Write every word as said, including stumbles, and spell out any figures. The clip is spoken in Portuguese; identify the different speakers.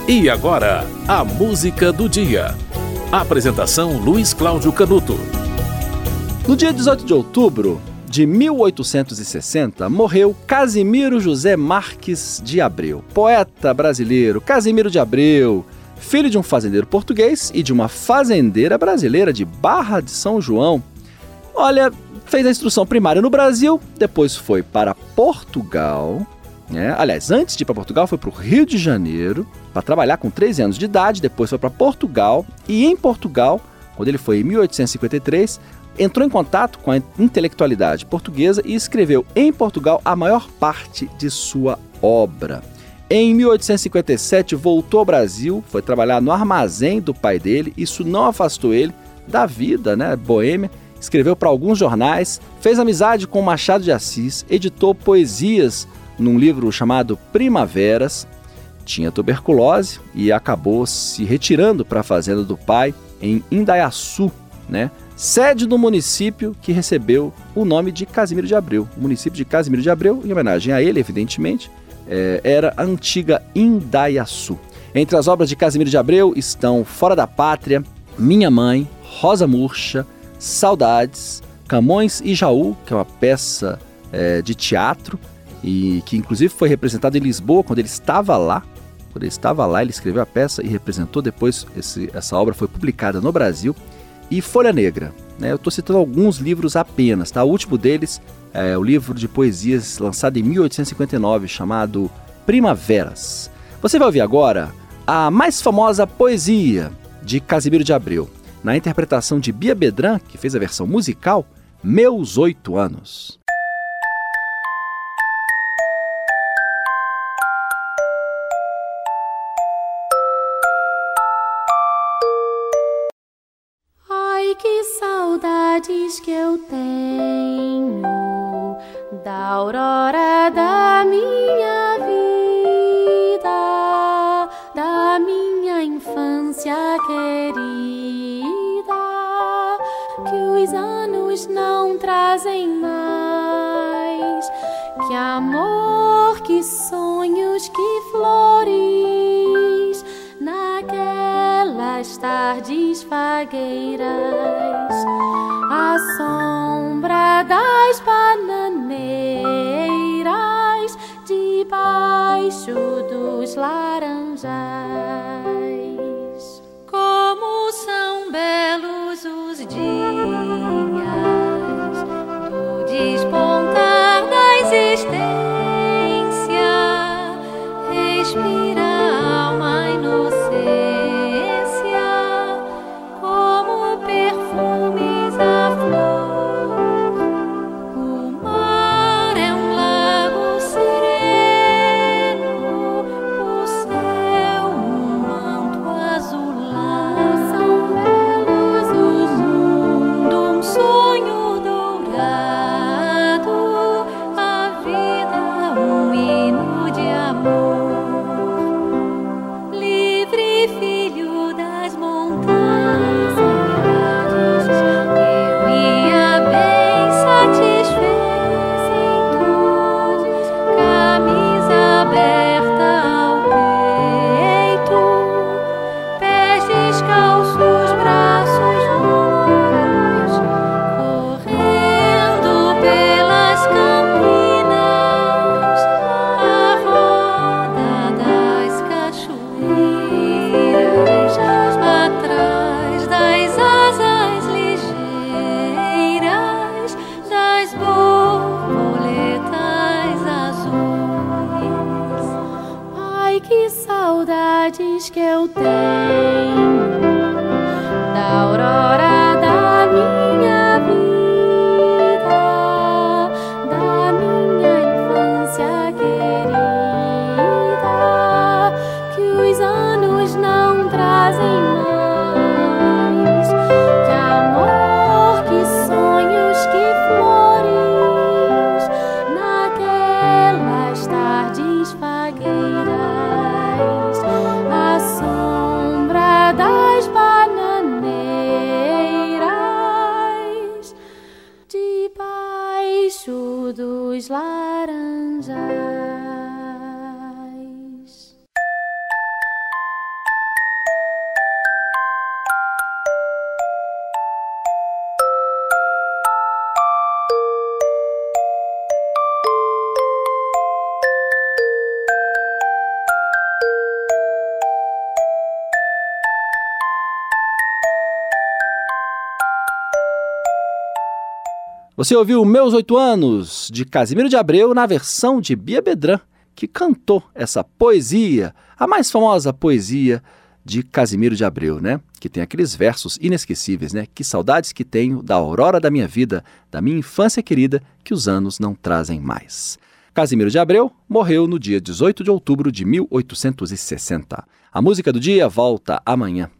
Speaker 1: E agora, a música do dia. Apresentação Luiz Cláudio Canuto.
Speaker 2: No dia dezoito de outubro de mil oitocentos e sessenta, morreu Casimiro José Marques de Abreu, poeta brasileiro. Casimiro de Abreu, filho de um fazendeiro português e de uma fazendeira brasileira de Barra de São João. Olha, fez a instrução primária no Brasil, depois foi para Portugal. É, aliás, antes de ir para Portugal, foi para o Rio de Janeiro para trabalhar com treze anos de idade, depois foi para Portugal, e em Portugal, quando ele foi em mil oitocentos e cinquenta e três, entrou em contato com a intelectualidade portuguesa e escreveu em Portugal a maior parte de sua obra. Em mil oitocentos e cinquenta e sete, voltou ao Brasil, foi trabalhar no armazém do pai dele. Isso não afastou ele da vida, né, boêmia. Escreveu para alguns jornais, fez amizade com Machado de Assis, editou poesias num livro chamado Primaveras. Tinha tuberculose e acabou se retirando para a fazenda do pai em Indaiaçu, né? Sede do município que recebeu o nome de Casimiro de Abreu. O município de Casimiro de Abreu, em homenagem a ele, evidentemente, é, era a antiga Indaiaçu. Entre as obras de Casimiro de Abreu estão Fora da Pátria, Minha Mãe, Rosa Murcha, Saudades, Camões e Jaú, que é uma peça é, de teatro, e que inclusive foi representada em Lisboa quando ele estava lá. Quando ele estava lá, ele escreveu a peça e representou. Depois esse, essa obra foi publicada no Brasil. E Folha Negra, né? Eu estou citando alguns livros apenas, tá? O último deles é o livro de poesias lançado em mil oitocentos e cinquenta e nove, chamado Primaveras. Você vai ouvir agora a mais famosa poesia de Casimiro de Abreu, na interpretação de Bia Bedran, que fez a versão musical, Meus Oito Anos.
Speaker 3: Que saudades que eu tenho da aurora da minha vida, da minha infância querida, que os anos não trazem mais. Que amor, que sonhos, que flores naquelas tardes fagueiras, à sombra das bananeiras, debaixo dos laranjais. Como são belos os dias do despontar da existência, respira a alma inocente. Que saudades que eu tenho da aurora da minha vida, da minha infância querida, que os anos não trazem mais. Que amor, que sonhos, que flores naquelas tardes fagueiras, à sombra das bananeiras.
Speaker 2: Você ouviu Meus Oito Anos, de Casimiro de Abreu, na versão de Bia Bedran, que cantou essa poesia, a mais famosa poesia de Casimiro de Abreu, né? Que tem aqueles versos inesquecíveis, né? Que saudades que tenho da aurora da minha vida, da minha infância querida, que os anos não trazem mais. Casimiro de Abreu morreu no dia dezoito de outubro de mil oitocentos e sessenta. A música do dia volta amanhã.